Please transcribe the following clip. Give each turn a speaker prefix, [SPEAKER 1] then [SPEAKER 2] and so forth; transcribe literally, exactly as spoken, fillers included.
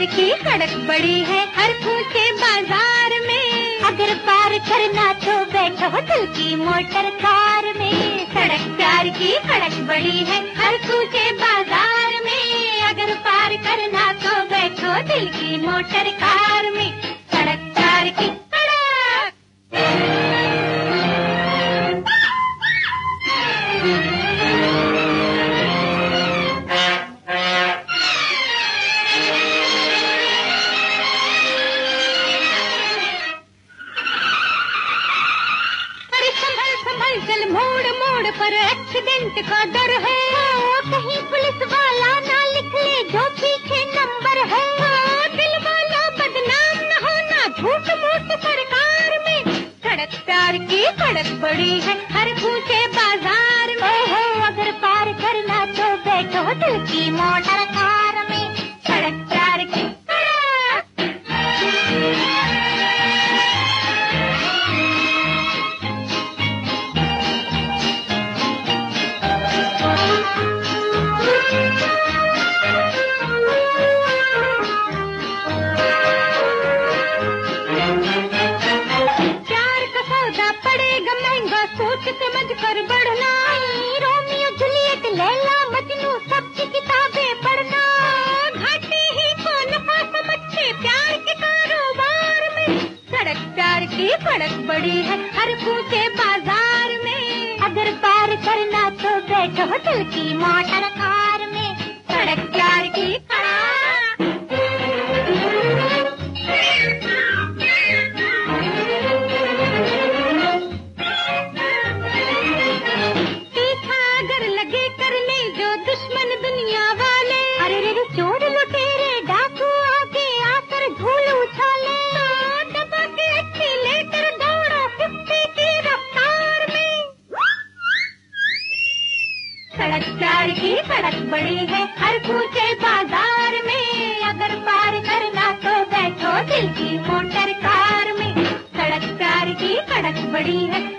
[SPEAKER 1] प्यार की सड़क बड़ी है हर कूचे बाजार में, अगर पार करना तो बैठो दिल की मोटर कार में। सड़क प्यार की सड़क बड़ी है हर कूचे बाजार में, अगर पार करना तो बैठो दिल की मोटर कार में। सड़क प्यार की चल मोड़ मोड़ पर एक्सीडेंट का डर है, कहीं पुलिस वाला ना लिख ले जो पीछे नंबर है। दिल वाला बदनाम न होना झूठ मूठ सरकार में, सड़क प्यार की सड़क बड़ी है हर कूचे बाजार में। हो अगर पार करना तो बैठो दिल की मोटर कार में। सड़क प्यार की समझ कर बढ़ना, रोमियो जूलियट लैला मजनू सबकी किताबें पढ़ना। घाटे ही को नफा समझ के प्यार के कारोबार में, सड़क प्यार की सड़क बड़ी है हर कूचे बाजार में। अगर पार करना तो बैठो दिल की मोटर कार में। सड़क प्यार की चोर लुटेरे डाकू आके आकर धूल उछाले, दबा के अच्छी लेकर दौड़ो कुत्ते की रफ्तार में। सड़क प्यार की सड़क बड़ी है हर कूचे बाजार में, अगर पार करना तो बैठो दिल की मोटर कार में। सड़क प्यार की सड़क बड़ी है